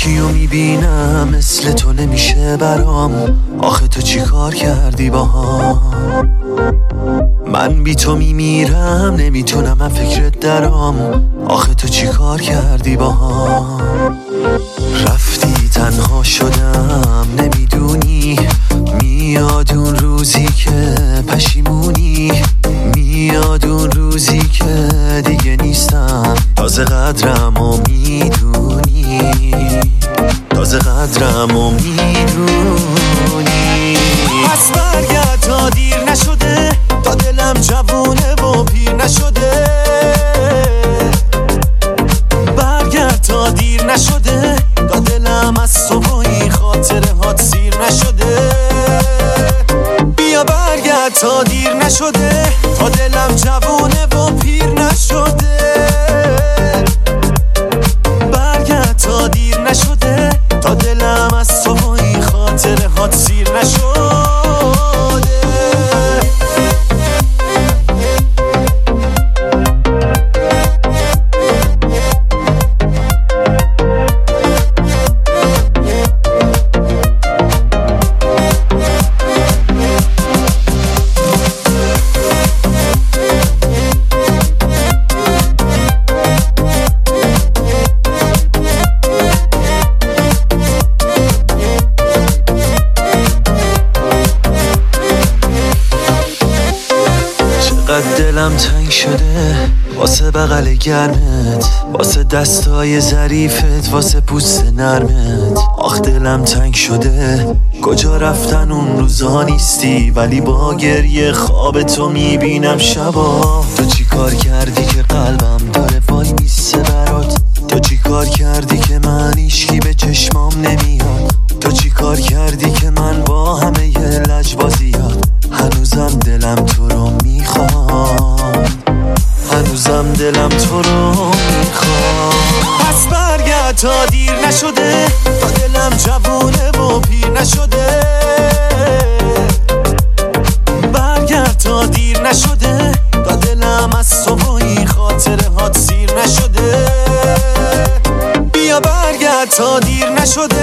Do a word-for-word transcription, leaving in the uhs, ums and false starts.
یکیو میبینم مثل تو نمیشه برام. آخه تو چی کار کردی باهام؟ من بی تو میمیرم نمیتونم من فکرت درام. آخه تو چی کار کردی باهام؟ رفتی تنها شدم نمیدونی. میاد اون روزی که پشیمونی. میاد اون روزی که دیگه نیستم. تازه قدرمو میدونی. تازه قدرمو میدونی. پس برگرد تا دیر نشده. تا دلم جوونه و پیر نشده. برگرد تا دیر نشده. تا دلم از صبحی خاطره هات سیر نشده. بیا برگرد تا دیر نشده. تا دلم جوونه و پیر نشده. برگرد تا دیر نشده. تا دلم از صبحی خاطره هات سیر نشده. دلم تنگ شده واسه بغل گرمت. واسه دستای ظریفت. واسه پوست نرمت. آخ دلم تنگ شده. کجا رفتن اون روزا نیستی. ولی با گریه خواب تو میبینم شبا. تو چی کار کردی که قلبم داره وای میسته برات؟ تو چی کار کردی که من هیچکی به چشمام نمیاد؟ تو چی کار کردی که من با همه ی لجبازیات هنوزم دلم تو رو میخوام. هنوزم دلم تو رو میخوام. پس برگرد تا دیر نشده. تا دلم جوونه و پیر نشده. برگرد تا دیر نشده. تا دلم از صبحی خاطره هات سیر نشده. بیا برگرد تا دیر نشده.